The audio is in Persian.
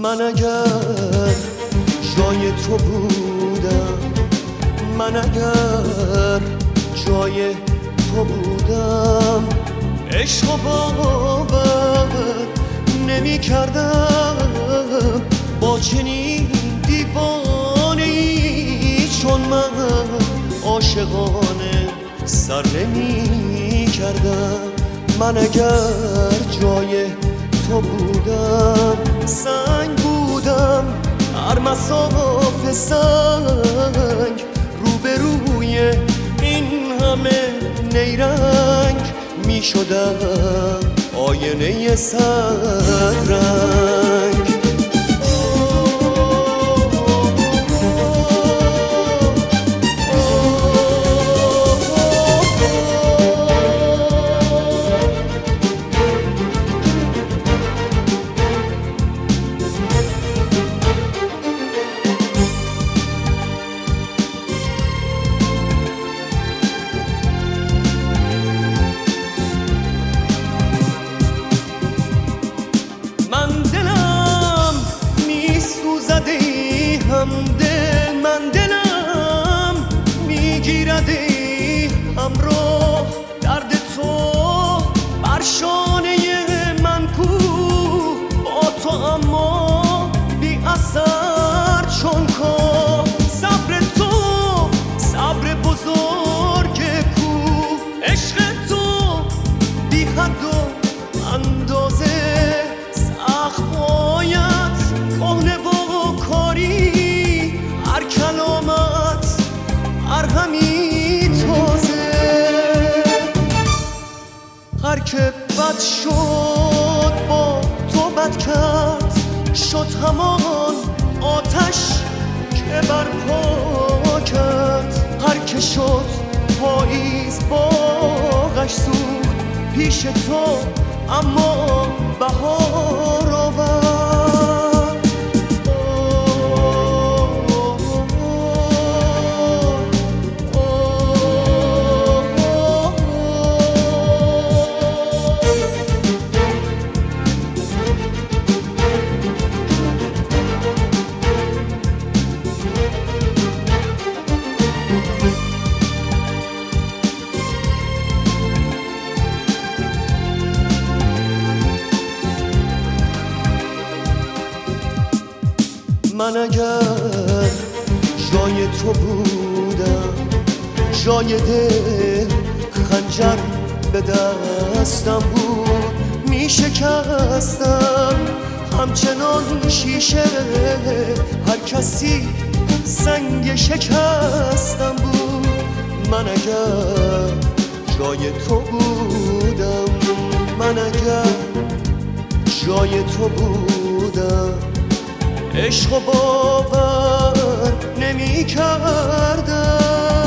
من اگر جای تو بودم، من اگر جای تو بودم، عشق و باور نمی کردم با چنین دیوانه‌ای چون من عاشقانه سر نمی کردم. من اگر جای تو بودم، سنگ بودم هر مسافه سنگ، روبروی این همه نیرنگ می شدم آینه صدرنگ. هم دل من دلم میگیرده همراه درد تو بر شانه من کو با تو، اما بی اثر چون کا صبر تو صبر بزرگ کو، عشق تو بی حد و اندازه سخت باید کهنه و کاری، هر کلامت ارهمی تازه. هر که بد شد با تو بد کرد، شد همان آتش که برپا کرد. هر که شد پاییز باغش سوخت پیش تو، اما بهار آورد. من اگر جای تو بودم، جای دل خنجر به دستم بود، می شکستم همچنان شیشه هر کسی سنگ شکستم بود. من اگر جای تو بودم، من اگر جای تو بودم، عشق و باور نمی کردم.